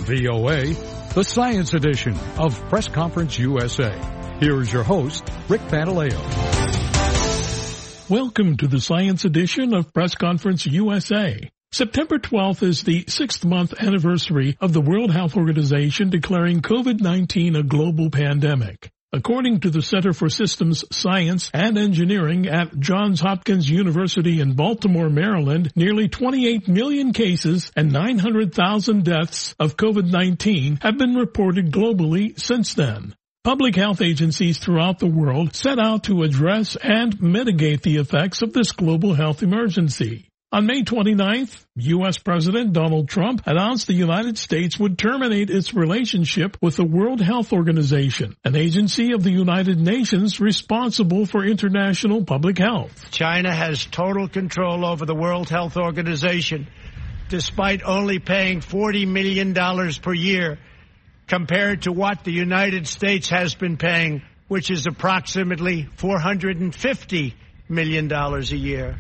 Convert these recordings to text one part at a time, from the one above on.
VOA, the Science Edition of Press Conference USA. Here is your host, Rick Pantaleo. Welcome to the Science Edition of Press Conference USA. September 12th is the 6th-month anniversary of the World Health Organization declaring COVID-19 a global pandemic. According to the Center for Systems Science and Engineering at Johns Hopkins University in Baltimore, Maryland, nearly 28 million cases and 900,000 deaths of COVID-19 have been reported globally since then. Public health agencies throughout the world set out to address and mitigate the effects of this global health emergency. On May 29th, U.S. President Donald Trump announced the United States would terminate its relationship with the World Health Organization, an agency of the United Nations responsible for international public health. China has total control over the World Health Organization, despite only paying $40 million per year, compared to what the United States has been paying, which is approximately $450 million a year.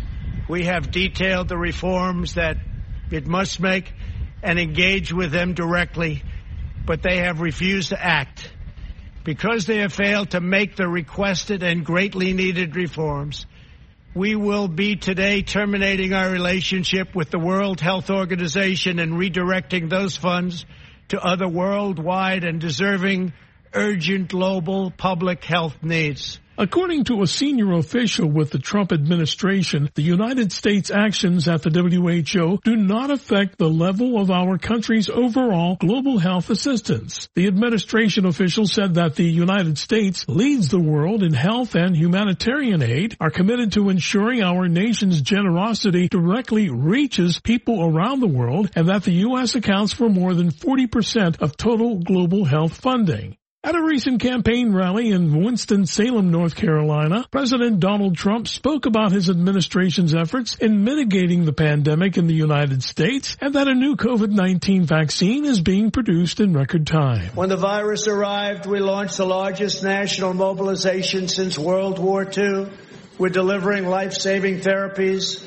We have detailed the reforms that it must make and engage with them directly, but they have refused to act. Because they have failed to make the requested and greatly needed reforms, we will be today terminating our relationship with the World Health Organization and redirecting those funds to other worldwide and deserving urgent global public health needs. According to a senior official with the Trump administration, the United States' actions at the WHO do not affect the level of our country's overall global health assistance. The administration official said that the United States leads the world in health and humanitarian aid, are committed to ensuring our nation's generosity directly reaches people around the world, and that the U.S. accounts for more than 40% of total global health funding. At a recent campaign rally in Winston-Salem, North Carolina, President Donald Trump spoke about his administration's efforts in mitigating the pandemic in the United States and that a new COVID-19 vaccine is being produced in record time. When the virus arrived, we launched the largest national mobilization since World War II. We're delivering life-saving therapies,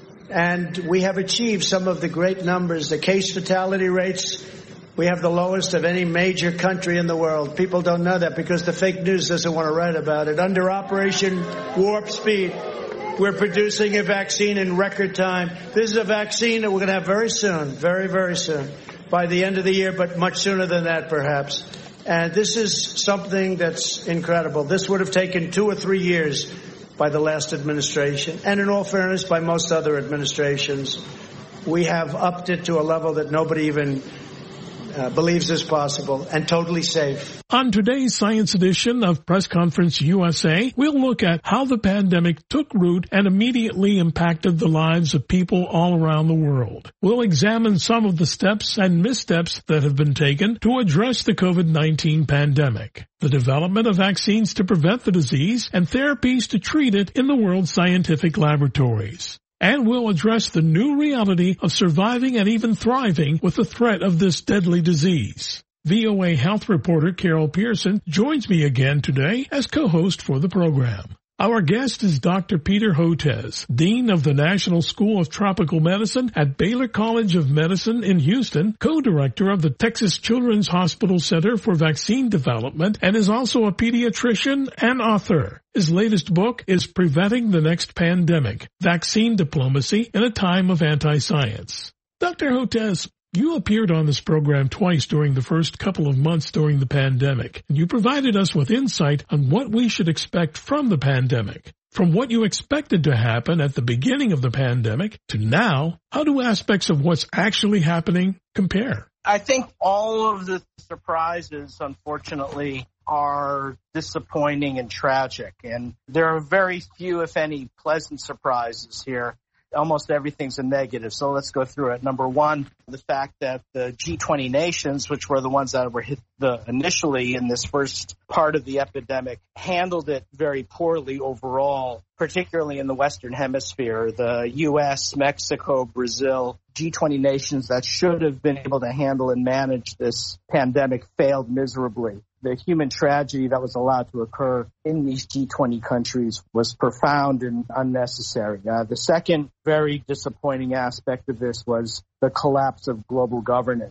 and we have achieved some of the great numbers. The case fatality rates, we have the lowest of any major country in the world. People don't know that because the fake news doesn't want to write about it. Under Operation Warp Speed, we're producing a vaccine in record time. This is a vaccine that we're going to have very soon, very, very soon, by the end of the year, but much sooner than that, perhaps. And this is something that's incredible. This would have taken 2 or 3 years by the last administration, and in all fairness, by most other administrations. We have upped it to a level that nobody even believes is possible and totally safe. On today's Science Edition of Press Conference USA, we'll look at how the pandemic took root and immediately impacted the lives of people all around the world. We'll examine some of the steps and missteps that have been taken to address the COVID-19 pandemic, the development of vaccines to prevent the disease, and therapies to treat it in the world's scientific laboratories. And we'll address the new reality of surviving and even thriving with the threat of this deadly disease. VOA health reporter Carol Pearson joins me again today as co-host for the program. Our guest is Dr. Peter Hotez, Dean of the National School of Tropical Medicine at Baylor College of Medicine in Houston, co-director of the Texas Children's Hospital Center for Vaccine Development, and is also a pediatrician and author. His latest book is Preventing the Next Pandemic, Vaccine Diplomacy in a Time of Anti-Science. Dr. Hotez, you appeared on this program twice during the first couple of months during the pandemic, and you provided us with insight on what we should expect from the pandemic. From what you expected to happen at the beginning of the pandemic to now, how do aspects of what's actually happening compare? I think all of the surprises, unfortunately, are disappointing and tragic, and there are very few, if any, pleasant surprises here. Almost everything's a negative, so let's go through it. Number one, the fact that the G20 nations, which were the ones that were hit initially in this first part of the epidemic, handled it very poorly overall, particularly in the Western Hemisphere. The U.S., Mexico, Brazil, G20 nations that should have been able to handle and manage this pandemic failed miserably. The human tragedy that was allowed to occur in these G20 countries was profound and unnecessary. The second very disappointing aspect of this was the collapse of global governance.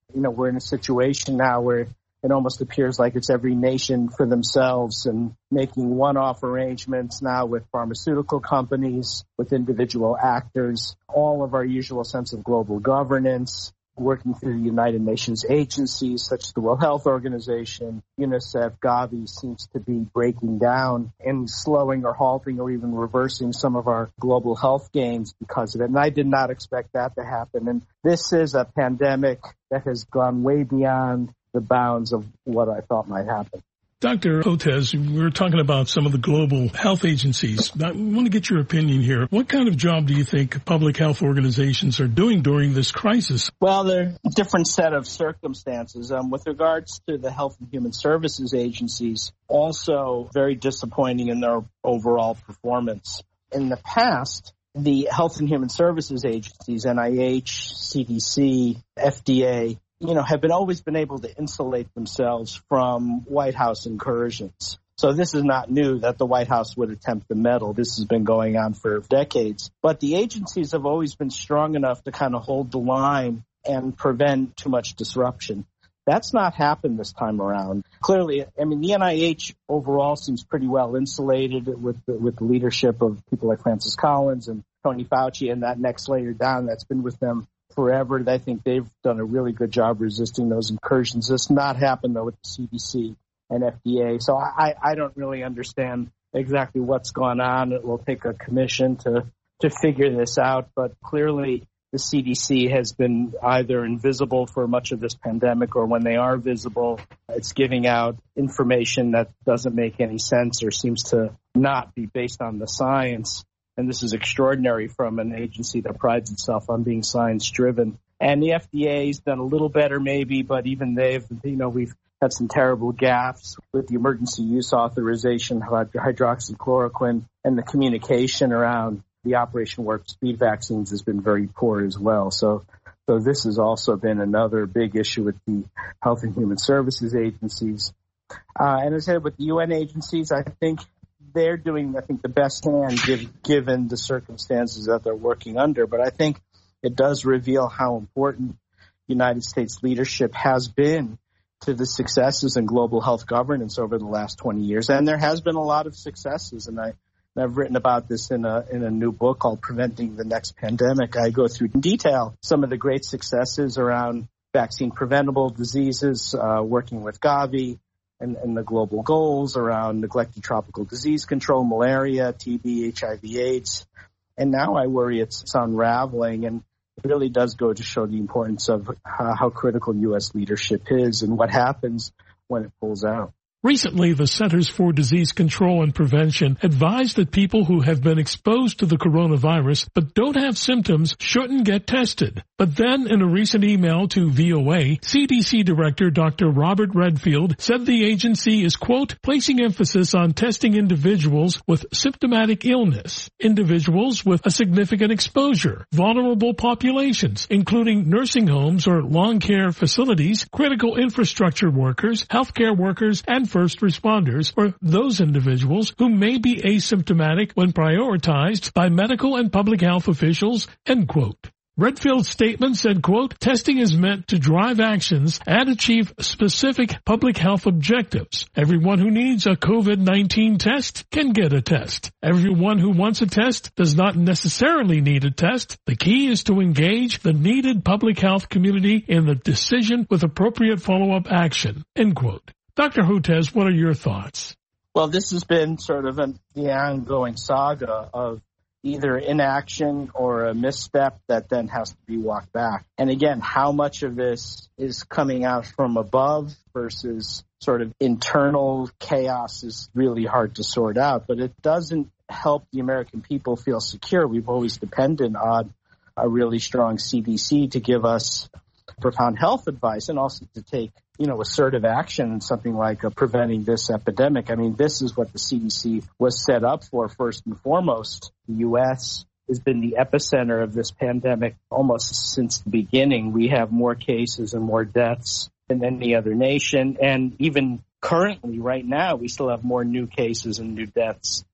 we're in a situation now where it almost appears like it's every nation for themselves and making one-off arrangements now with pharmaceutical companies, with individual actors, all of our usual sense of global governance, working through the United Nations agencies such as the World Health Organization, UNICEF, Gavi seems to be breaking down and slowing or halting or even reversing some of our global health gains because of it. And I did not expect that to happen. And this is a pandemic that has gone way beyond the bounds of what I thought might happen. Dr. Hotez, we were talking about some of the global health agencies. I want to get your opinion here. What kind of job do you think public health organizations are doing during this crisis? Well, they're a different set of circumstances. With regards to the Health and Human Services agencies, also very disappointing in their overall performance. In the past, the Health and Human Services agencies, NIH, CDC, FDA, have always been able to insulate themselves from White House incursions. So this is not new that the White House would attempt to meddle. This has been going on for decades. But the agencies have always been strong enough to kind of hold the line and prevent too much disruption. That's not happened this time around. Clearly, the NIH overall seems pretty well insulated with the leadership of people like Francis Collins and Tony Fauci and that next layer down that's been with them forever. I think they've done a really good job resisting those incursions. This not happened, though, with the CDC and FDA. So I don't really understand exactly what's gone on. It will take a commission to figure this out. But clearly, the CDC has been either invisible for much of this pandemic, or when they are visible, it's giving out information that doesn't make any sense or seems to not be based on the science. And this is extraordinary from an agency that prides itself on being science-driven. And the FDA's done a little better maybe, but even we've had some terrible gaffes with the emergency use authorization, hydroxychloroquine, and the communication around the Operation Warp Speed vaccines has been very poor as well. So this has also been another big issue with the Health and Human Services agencies. And as I said, with the UN agencies, I think they're doing, the best hand given the circumstances that they're working under. But I think it does reveal how important United States leadership has been to the successes in global health governance over the last 20 years. And there has been a lot of successes. And I've written about this in a new book called Preventing the Next Pandemic. I go through in detail some of the great successes around vaccine preventable diseases, working with Gavi, and the global goals around neglected tropical disease control, malaria, TB, HIV/AIDS. And now I worry it's unraveling, and it really does go to show the importance of how critical U.S. leadership is and what happens when it pulls out. Recently, the Centers for Disease Control and Prevention advised that people who have been exposed to the coronavirus but don't have symptoms shouldn't get tested. But then, in a recent email to VOA, CDC Director Dr. Robert Redfield said the agency is, quote, placing emphasis on testing individuals with symptomatic illness, individuals with a significant exposure, vulnerable populations, including nursing homes or long care facilities, critical infrastructure workers, healthcare workers, and first responders, or those individuals who may be asymptomatic when prioritized by medical and public health officials, end quote. Redfield's statement said, quote, testing is meant to drive actions and achieve specific public health objectives. Everyone who needs a COVID-19 test can get a test. Everyone who wants a test does not necessarily need a test. The key is to engage the needed public health community in the decision with appropriate follow-up action, end quote. Dr. Hotez, what are your thoughts? Well, this has been sort of the ongoing saga of either inaction or a misstep that then has to be walked back. And again, how much of this is coming out from above versus sort of internal chaos is really hard to sort out. But it doesn't help the American people feel secure. We've always depended on a really strong CDC to give us profound health advice and also to take assertive action in something like preventing this epidemic. This is what the CDC was set up for first and foremost. The U.S. has been the epicenter of this pandemic almost since the beginning. We have more cases and more deaths than any other nation. And even currently, right now, we still have more new cases and new deaths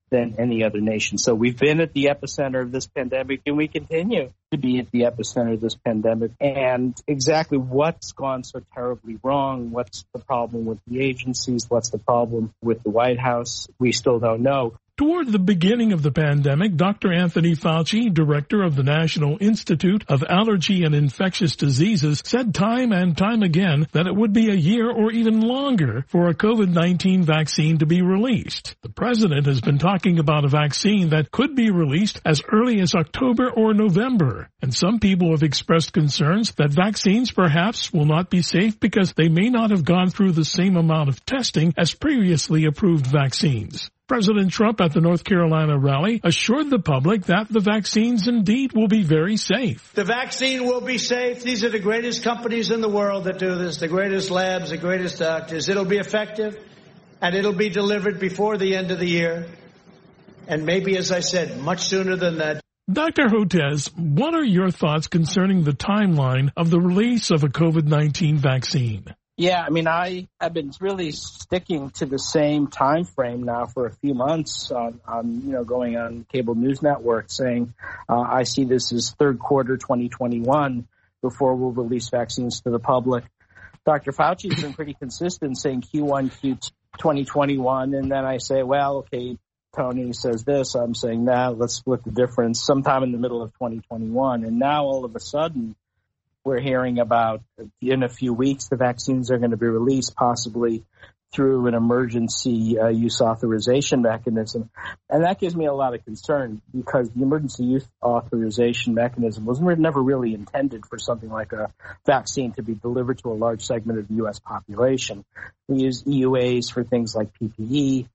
than any other nation. So we've been at the epicenter of this pandemic, and we continue to be at the epicenter of this pandemic. And exactly what's gone so terribly wrong, what's the problem with the agencies, what's the problem with the White House, we still don't know. Toward the beginning of the pandemic, Dr. Anthony Fauci, director of the National Institute of Allergy and Infectious Diseases, said time and time again that it would be a year or even longer for a COVID-19 vaccine to be released. The president has been talking about a vaccine that could be released as early as October or November. And some people have expressed concerns that vaccines perhaps will not be safe because they may not have gone through the same amount of testing as previously approved vaccines. President Trump at the North Carolina rally assured the public that the vaccines indeed will be very safe. The vaccine will be safe. These are the greatest companies in the world that do this, the greatest labs, the greatest doctors. It'll be effective, and it'll be delivered before the end of the year, and maybe, as I said, much sooner than that. Dr. Hotez, what are your thoughts concerning the timeline of the release of a COVID-19 vaccine? Yeah, I mean, I have been really sticking to the same time frame now for a few months on going on cable news networks saying I see this as third quarter 2021 before we'll release vaccines to the public. Dr. Fauci has been pretty consistent saying Q1, Q2 2021, and then I say, well, okay, Tony says this, I'm saying that, let's split the difference sometime in the middle of 2021. And now all of a sudden, we're hearing about in a few weeks the vaccines are going to be released, possibly through an emergency use authorization mechanism. And that gives me a lot of concern because the emergency use authorization mechanism was never really intended for something like a vaccine to be delivered to a large segment of the U.S. population. We use EUAs for things like PPE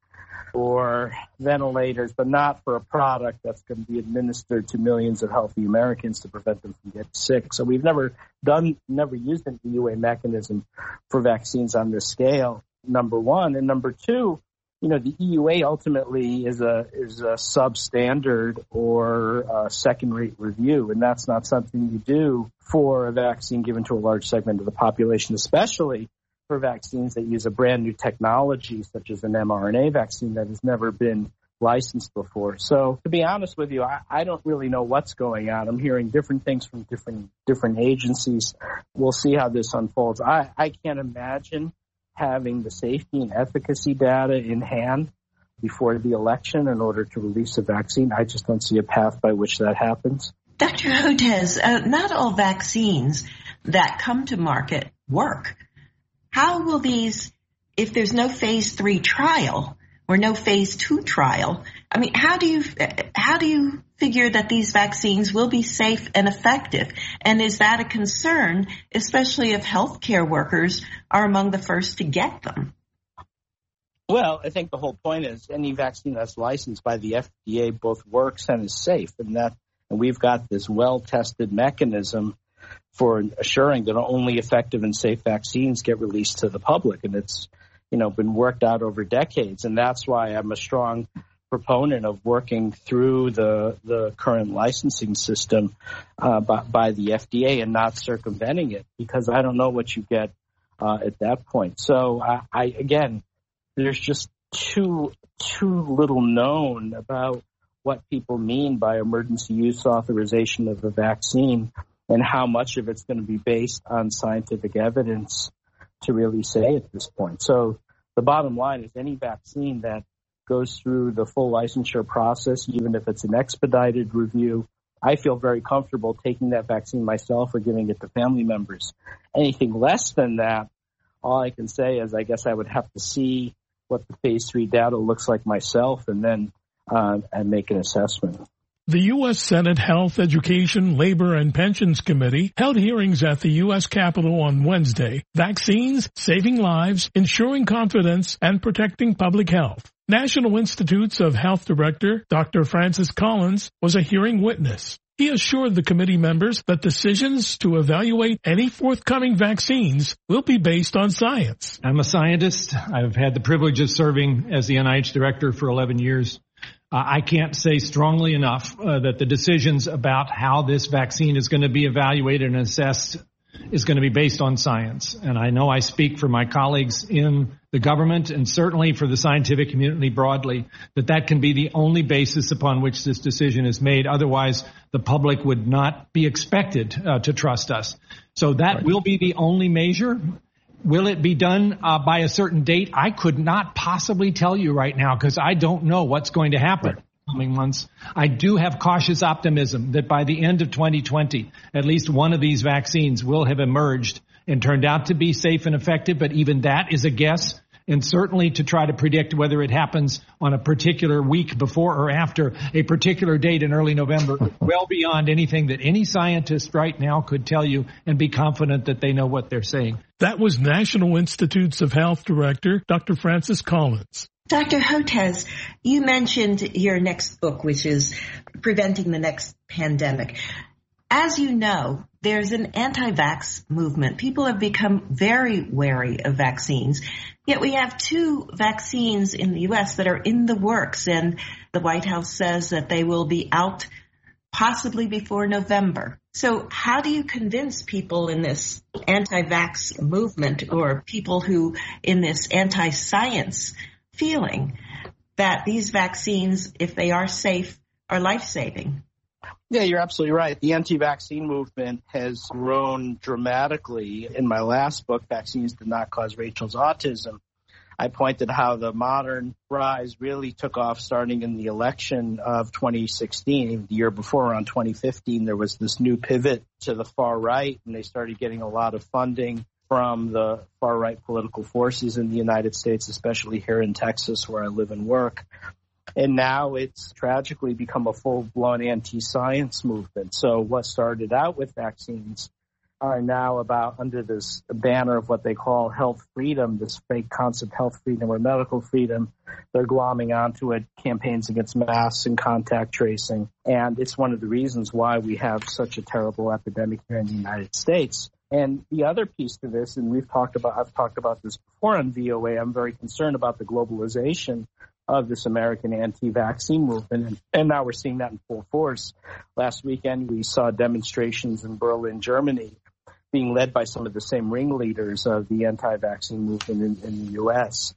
or ventilators, but not for a product that's going to be administered to millions of healthy Americans to prevent them from getting sick. So we've never used an EUA mechanism for vaccines on this scale, number one. And number two, the EUA ultimately is a substandard or a second-rate review, and that's not something you do for a vaccine given to a large segment of the population, especially for vaccines that use a brand new technology, such as an mRNA vaccine that has never been licensed before. So to be honest with you, I don't really know what's going on. I'm hearing different things from different agencies. We'll see how this unfolds. I can't imagine having the safety and efficacy data in hand before the election in order to release a vaccine. I just don't see a path by which that happens. Dr. Hotez, not all vaccines that come to market work. How will these, if there's no phase 3 trial or no phase 2 trial, I mean, how do you figure that these vaccines will be safe and effective? And is that a concern, especially if healthcare workers are among the first to get them? Well, I think the whole point is any vaccine that's licensed by the FDA both works and is safe, and we've got this well-tested mechanism for assuring that only effective and safe vaccines get released to the public. And it's, been worked out over decades. And that's why I'm a strong proponent of working through the current licensing system by the FDA and not circumventing it, because I don't know what you get at that point. So again, there's just too little known about what people mean by emergency use authorization of a vaccine and how much of it's going to be based on scientific evidence to really say at this point. So the bottom line is any vaccine that goes through the full licensure process, even if it's an expedited review, I feel very comfortable taking that vaccine myself or giving it to family members. Anything less than that, all I can say is I guess I would have to see what the phase 3 data looks like myself and then and make an assessment. The U.S. Senate Health, Education, Labor, and Pensions Committee held hearings at the U.S. Capitol on Wednesday. Vaccines, saving lives, ensuring confidence, and protecting public health. National Institutes of Health Director Dr. Francis Collins was a hearing witness. He assured the committee members that decisions to evaluate any forthcoming vaccines will be based on science. I'm a scientist. I've had the privilege of serving as the NIH director for 11 years. I can't say strongly enough that the decisions about how this vaccine is going to be evaluated and assessed is going to be based on science. And I know I speak for my colleagues in the government and certainly for the scientific community broadly, that can be the only basis upon which this decision is made. Otherwise, the public would not be expected to trust us. So that will be the only measure. Will it be done by a certain date? I could not possibly tell you right now because I don't know what's going to happen. Coming months. I do have cautious optimism that by the end of 2020, at least one of these vaccines will have emerged and turned out to be safe and effective, but even that is a guess. And certainly to try to predict whether it happens on a particular week before or after a particular date in early November, well beyond anything that any scientist right now could tell you and be confident that they know what they're saying. That was National Institutes of Health Director Dr. Francis Collins. Dr. Hotez, you mentioned your next book, which is Preventing the Next Pandemic. As you know, there's an anti-vax movement. People have become very wary of vaccines. Yet we have 2 vaccines in the U.S. that are in the works, and the White House says that they will be out possibly before November. So how do you convince people in this anti-vax movement or people who in this anti-science feeling that these vaccines, if they are safe, are life-saving? Yeah, you're absolutely right. The anti-vaccine movement has grown dramatically. In my last book, Vaccines Did Not Cause Rachel's Autism, I pointed how the modern rise really took off starting in the election of 2016. The year before, around 2015, there was this new pivot to the far right, and they started getting a lot of funding from the far-right political forces in the United States, especially here in Texas, where I live and work. And now it's tragically become a full-blown anti-science movement. So what started out with vaccines are now about under this banner of what they call health freedom, this fake concept, health freedom or medical freedom. They're glomming onto it campaigns against masks and contact tracing. And it's one of the reasons why we have such a terrible epidemic here in the United States. And the other piece to this, and I've talked about this before on VOA, I'm very concerned about the globalization of this American anti-vaccine movement. And now we're seeing that in full force. Last weekend, we saw demonstrations in Berlin, Germany, being led by some of the same ringleaders of the anti-vaccine movement in the U.S.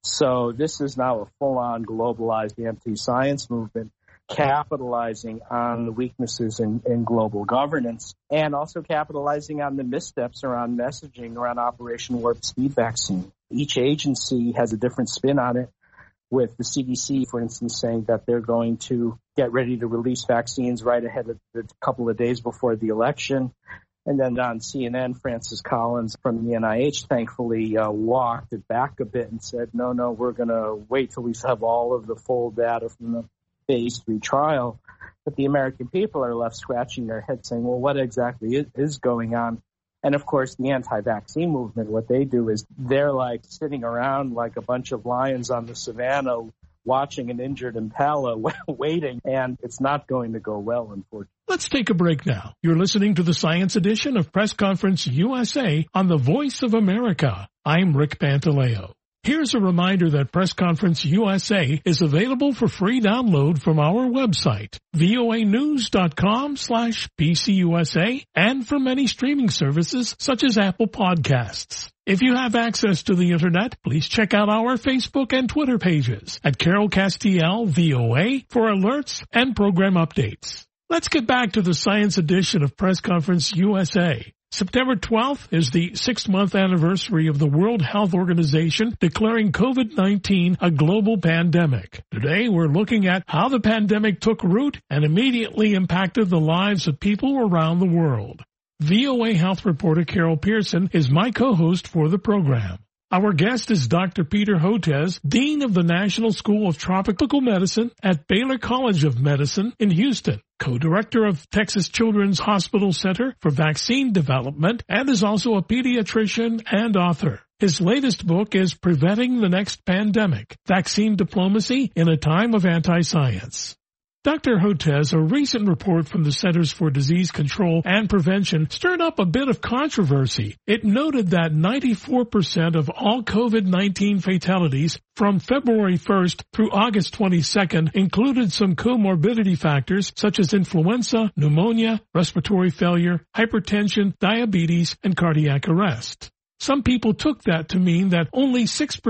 So this is now a full-on globalized anti-science movement, capitalizing on the weaknesses in global governance and also capitalizing on the missteps around messaging around Operation Warp Speed vaccine. Each agency has a different spin on it, with the CDC, for instance, saying that they're going to get ready to release vaccines right ahead of a couple of days before the election. And then on CNN, Francis Collins from the NIH thankfully walked it back a bit and said, no, we're going to wait till we have all of the full data from the phase 3 trial. But the American people are left scratching their heads saying, well, what exactly is going on? And, of course, the anti-vaccine movement, what they do is they're like sitting around like a bunch of lions on the savannah watching an injured impala waiting, and it's not going to go well, unfortunately. Let's take a break now. You're listening to the Science Edition of Press Conference USA on the Voice of America. I'm Rick Pantaleo. Here's a reminder that Press Conference USA is available for free download from our website, voanews.com/PCUSA, and from many streaming services such as Apple Podcasts. If you have access to the Internet, please check out our Facebook and Twitter pages at Carol Castiel VOA for alerts and program updates. Let's get back to the Science Edition of Press Conference USA. September 12th is the 6th-month anniversary of the World Health Organization declaring COVID-19 a global pandemic. Today, we're looking at how the pandemic took root and immediately impacted the lives of people around the world. VOA health reporter Carol Pearson is my co-host for the program. Our guest is Dr. Peter Hotez, Dean of the National School of Tropical Medicine at Baylor College of Medicine in Houston, co-director of Texas Children's Hospital Center for Vaccine Development, and is also a pediatrician and author. His latest book is Preventing the Next Pandemic, Vaccine Diplomacy in a Time of Anti-Science. Dr. Hotez, a recent report from the Centers for Disease Control and Prevention stirred up a bit of controversy. It noted that 94% of all COVID-19 fatalities from February 1st through August 22nd included some comorbidity factors such as influenza, pneumonia, respiratory failure, hypertension, diabetes, and cardiac arrest. Some people took that to mean that only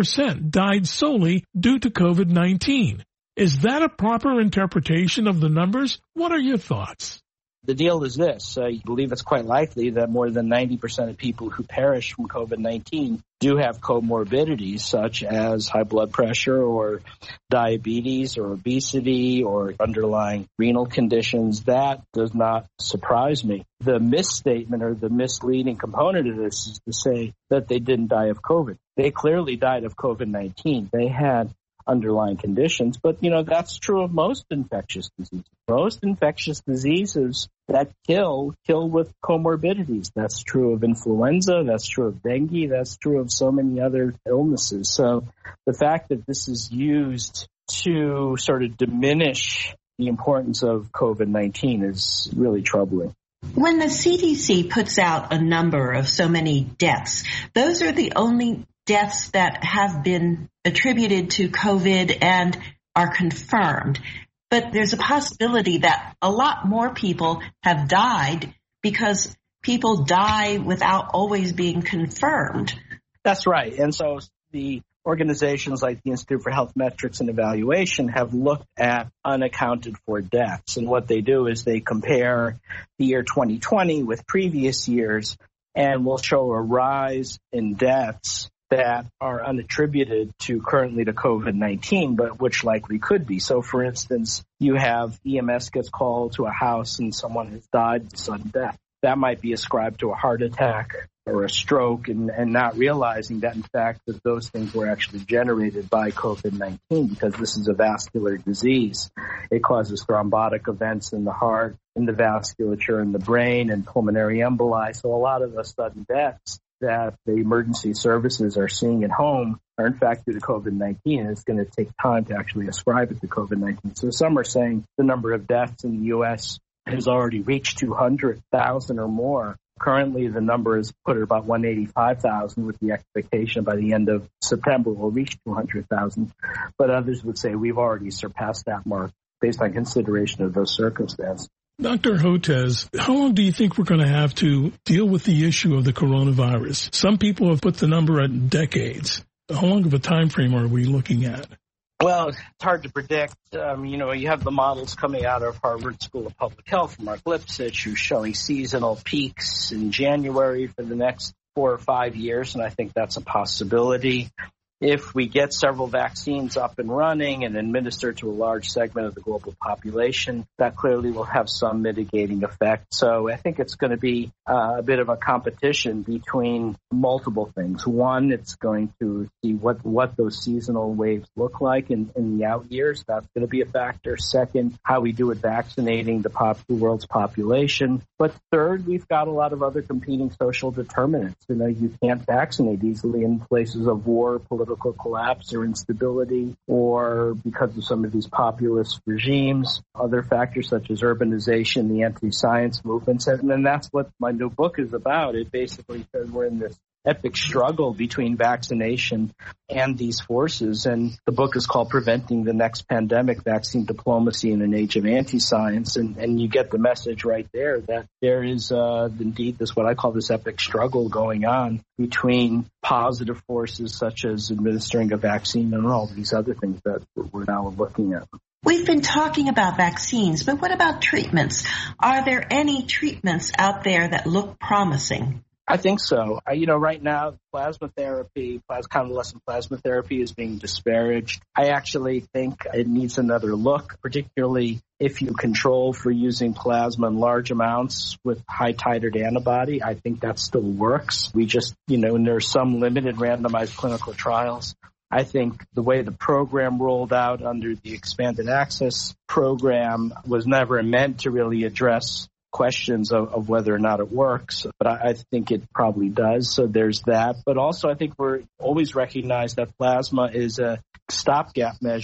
6% died solely due to COVID-19. Is that a proper interpretation of the numbers? What are your thoughts? The deal is this. I believe it's quite likely that more than 90% of people who perish from COVID-19 do have comorbidities such as high blood pressure or diabetes or obesity or underlying renal conditions. That does not surprise me. The misstatement or the misleading component of this is to say that they didn't die of COVID. They clearly died of COVID-19. They had underlying conditions, but that's true of most infectious diseases. Most infectious diseases that kill with comorbidities. That's true of influenza, that's true of dengue, that's true of so many other illnesses. So the fact that this is used to sort of diminish the importance of COVID-19 is really troubling. When the CDC puts out a number of so many deaths, those are the only deaths that have been attributed to COVID and are confirmed. But there's a possibility that a lot more people have died because people die without always being confirmed. That's right. And so the organizations like the Institute for Health Metrics and Evaluation have looked at unaccounted for deaths. And what they do is they compare the year 2020 with previous years and will show a rise in deaths that are unattributed currently to COVID-19, but which likely could be. So, for instance, you have EMS gets called to a house and someone has died of sudden death. That might be ascribed to a heart attack or a stroke and not realizing that, in fact, that those things were actually generated by COVID-19 because this is a vascular disease. It causes thrombotic events in the heart, in the vasculature, in the brain, and pulmonary emboli. So a lot of the sudden deaths that the emergency services are seeing at home are in fact due to COVID-19, and it's going to take time to actually ascribe it to COVID-19. So some are saying the number of deaths in the U.S. has already reached 200,000 or more. Currently, the number is put at about 185,000 with the expectation by the end of September we'll reach 200,000. But others would say we've already surpassed that mark based on consideration of those circumstances. Dr. Hotez, how long do you think we're going to have to deal with the issue of the coronavirus? Some people have put the number at decades. How long of a time frame are we looking at? Well, it's hard to predict. You have the models coming out of Harvard School of Public Health, Mark Lipsitch, who's showing seasonal peaks in January for the next 4 or 5 years, and I think that's a possibility. If we get several vaccines up and running and administered to a large segment of the global population, that clearly will have some mitigating effect. So I think it's going to be a bit of a competition between multiple things. One, it's going to see what those seasonal waves look like in the out years. That's going to be a factor. Second, how we do at vaccinating the world's population. But third, we've got a lot of other competing social determinants. You can't vaccinate easily in places of war, political collapse or instability, or because of some of these populist regimes, other factors such as urbanization, the anti-science movements. And then that's what my new book is about. It basically says we're in this epic struggle between vaccination and these forces. And the book is called Preventing the Next Pandemic, Vaccine Diplomacy in an Age of Anti-Science. And you get the message right there that there is indeed this, what I call this epic struggle going on between positive forces such as administering a vaccine and all these other things that we're now looking at. We've been talking about vaccines, but what about treatments? Are there any treatments out there that look promising? I think so. Right now, plasma therapy, convalescent plasma therapy is being disparaged. I actually think it needs another look, particularly if you control for using plasma in large amounts with high titered antibody. I think that still works. We just, and there's some limited randomized clinical trials. I think the way the program rolled out under the expanded access program was never meant to really address questions of whether or not it works, but I think it probably does. So there's that. But also I think we're always recognize that plasma is a stopgap measure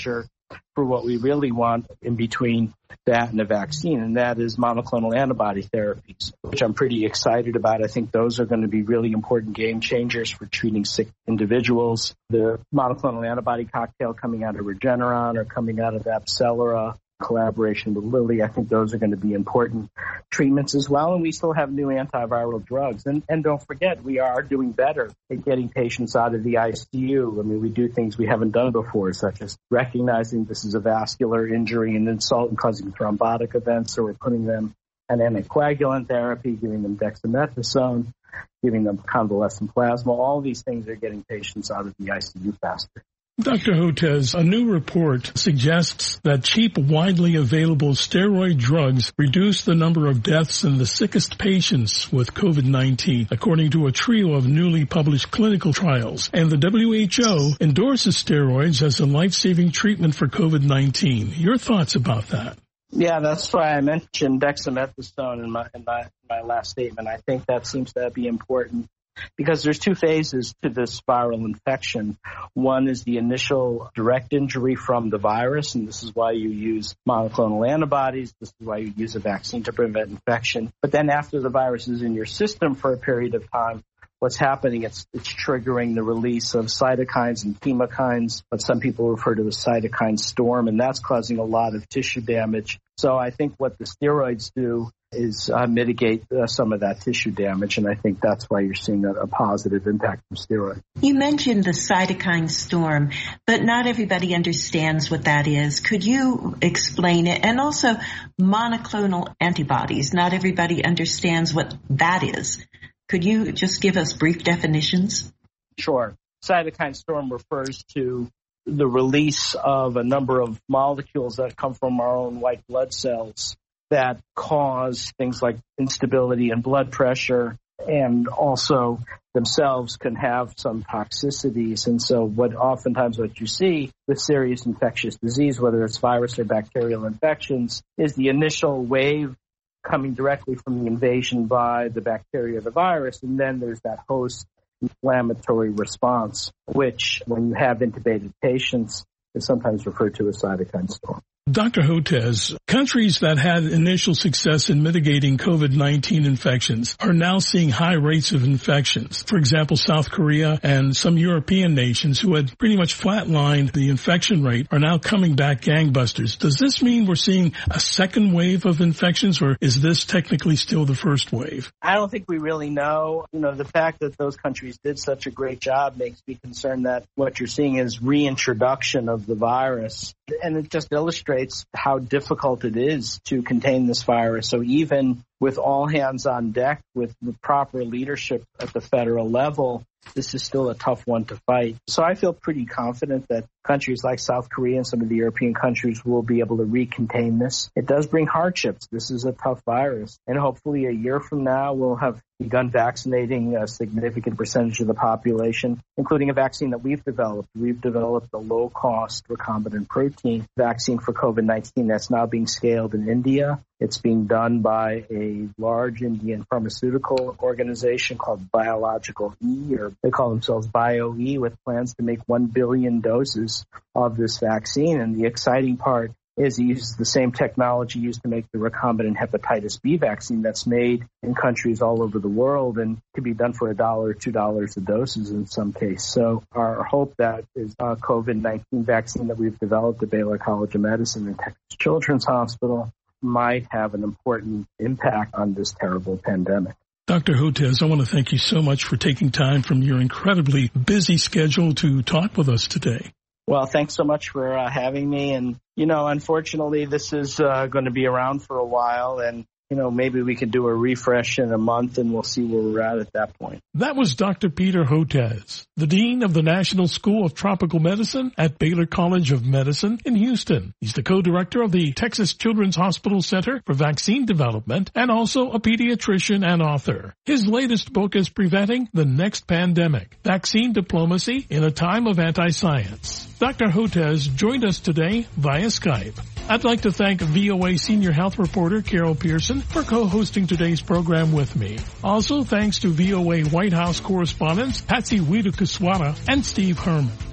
for what we really want in between that and a vaccine, and that is monoclonal antibody therapies, which I'm pretty excited about. I think those are going to be really important game changers for treating sick individuals. The monoclonal antibody cocktail coming out of Regeneron or coming out of AbCellera, collaboration with Lilly, I think those are going to be important treatments as well. And we still have new antiviral drugs. And don't forget, we are doing better at getting patients out of the ICU. I mean, we do things we haven't done before, such as recognizing this is a vascular injury and insult and causing thrombotic events. So we're putting them on anticoagulant therapy, giving them dexamethasone, giving them convalescent plasma. All these things are getting patients out of the ICU faster. Dr. Hotez, a new report suggests that cheap, widely available steroid drugs reduce the number of deaths in the sickest patients with COVID-19, according to a trio of newly published clinical trials. And the WHO endorses steroids as a life-saving treatment for COVID-19. Your thoughts about that? Yeah, that's why I mentioned dexamethasone in my last statement. I think that seems to be important, because there's two phases to this viral infection. One is the initial direct injury from the virus, and this is why you use monoclonal antibodies. This is why you use a vaccine to prevent infection. But then after the virus is in your system for a period of time, what's happening, it's triggering the release of cytokines and chemokines, what some people refer to as cytokine storm, and that's causing a lot of tissue damage. So I think what the steroids do is mitigate some of that tissue damage, and I think that's why you're seeing a positive impact from steroids. You mentioned the cytokine storm, but not everybody understands what that is. Could you explain it? And also monoclonal antibodies. Not everybody understands what that is. Could you just give us brief definitions? Sure. Cytokine storm refers to the release of a number of molecules that come from our own white blood cells that cause things like instability in blood pressure, and also themselves can have some toxicities. And so oftentimes what you see with serious infectious disease, whether it's virus or bacterial infections, is the initial wave coming directly from the invasion by the bacteria or the virus, and then there's that host inflammatory response, which when you have intubated patients is sometimes referred to as cytokine storm. Dr. Hotez, countries that had initial success in mitigating COVID-19 infections are now seeing high rates of infections. For example, South Korea and some European nations who had pretty much flatlined the infection rate are now coming back gangbusters. Does this mean we're seeing a second wave of infections, or is this technically still the first wave? I don't think we really know. The fact that those countries did such a great job makes me concerned that what you're seeing is reintroduction of the virus. And it just illustrates how difficult it is to contain this virus. So even with all hands on deck, with the proper leadership at the federal level, this is still a tough one to fight. So I feel pretty confident that countries like South Korea and some of the European countries will be able to recontain this. It does bring hardships. This is a tough virus. And hopefully a year from now, we'll have begun vaccinating a significant percentage of the population, including a vaccine that we've developed. We've developed a low-cost recombinant protein vaccine for COVID-19 that's now being scaled in India. It's being done by a large Indian pharmaceutical organization called Biological E, or they call themselves BioE, with plans to make 1 billion doses of this vaccine. And the exciting part is it uses the same technology used to make the recombinant hepatitis B vaccine that's made in countries all over the world and can be done for $1 or $2 a doses in some case. So our hope that is a COVID-19 vaccine that we've developed at Baylor College of Medicine and Texas Children's Hospital might have an important impact on this terrible pandemic. Dr. Hotez, I want to thank you so much for taking time from your incredibly busy schedule to talk with us today. Well, thanks so much for having me. And, unfortunately, this is going to be around for a while. And, maybe we could do a refresh in a month and we'll see where we're at that point. That was Dr. Peter Hotez, the Dean of the National School of Tropical Medicine at Baylor College of Medicine in Houston. He's the co-director of the Texas Children's Hospital Center for Vaccine Development and also a pediatrician and author. His latest book is Preventing the Next Pandemic, Vaccine Diplomacy in a Time of Anti-Science. Dr. Hotez joined us today via Skype. I'd like to thank VOA senior health reporter Carol Pearson for co-hosting today's program with me. Also, thanks to VOA White House correspondents Patsy Widakuswara and Steve Herman.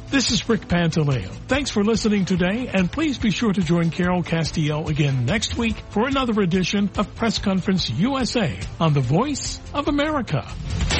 This is Rick Pantaleo. Thanks for listening today, and please be sure to join Carol Castiel again next week for another edition of Press Conference USA on the Voice of America.